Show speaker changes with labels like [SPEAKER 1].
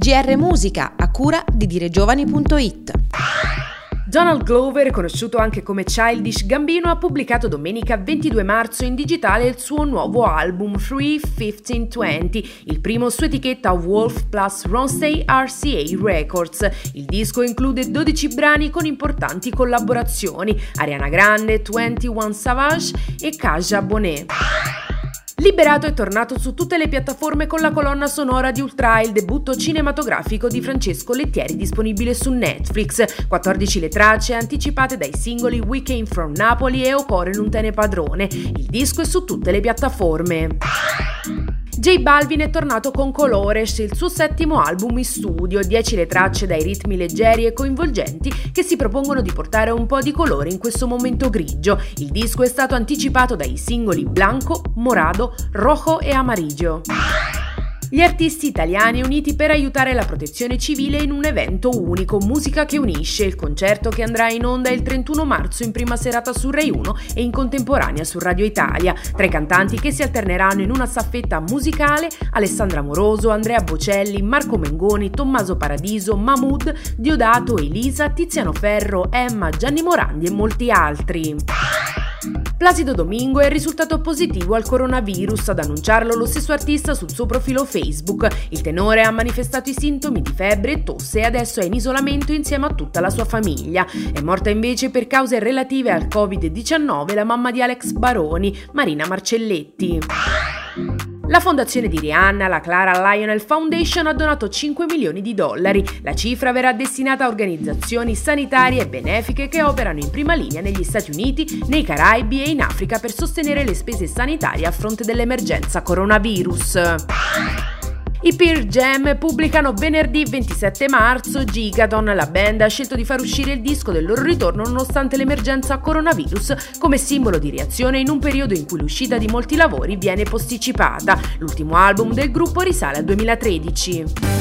[SPEAKER 1] GR Musica, a cura di diregiovani.it.
[SPEAKER 2] Donald Glover, conosciuto anche come Childish Gambino, ha pubblicato domenica 22 marzo in digitale il suo nuovo album 3-15-20, il primo su etichetta Wolf plus Ronstay RCA Records. Il disco include 12 brani con importanti collaborazioni: Ariana Grande, 21 Savage e Kaja Bonet. Liberato è tornato su tutte le piattaforme con la colonna sonora di Ultra, il debutto cinematografico di Francesco Lettieri disponibile su Netflix. 14 le tracce anticipate dai singoli We Came From Napoli e O Core Non Te Ne Padrone. Il disco è su tutte le piattaforme. J Balvin è tornato con Colores, il suo settimo album in studio, 10 le tracce dai ritmi leggeri e coinvolgenti che si propongono di portare un po' di colore in questo momento grigio. Il disco è stato anticipato dai singoli Blanco, Morado, Rojo e Amarillo. Gli artisti italiani uniti per aiutare la protezione civile in un evento unico, Musica che unisce, il concerto che andrà in onda il 31 marzo in prima serata su Rai 1 e in contemporanea su Radio Italia. Tra i cantanti che si alterneranno in una staffetta musicale: Alessandra Moroso, Andrea Bocelli, Marco Mengoni, Tommaso Paradiso, Mahmood, Diodato, Elisa, Tiziano Ferro, Emma, Gianni Morandi e molti altri. Placido Domingo è risultato positivo al coronavirus, ad annunciarlo lo stesso artista sul suo profilo Facebook. Il tenore ha manifestato i sintomi di febbre e tosse e adesso è in isolamento insieme a tutta la sua famiglia. È morta invece per cause relative al Covid-19 la mamma di Alex Baroni, Marina Marcelletti. La fondazione di Rihanna, la Clara Lionel Foundation, ha donato $5 milioni. La cifra verrà destinata a organizzazioni sanitarie e benefiche che operano in prima linea negli Stati Uniti, nei Caraibi e in Africa per sostenere le spese sanitarie a fronte dell'emergenza coronavirus. I Pearl Jam pubblicano venerdì 27 marzo Gigadon. La band ha scelto di far uscire il disco del loro ritorno nonostante l'emergenza coronavirus, come simbolo di reazione in un periodo in cui l'uscita di molti lavori viene posticipata. L'ultimo album del gruppo risale al 2013.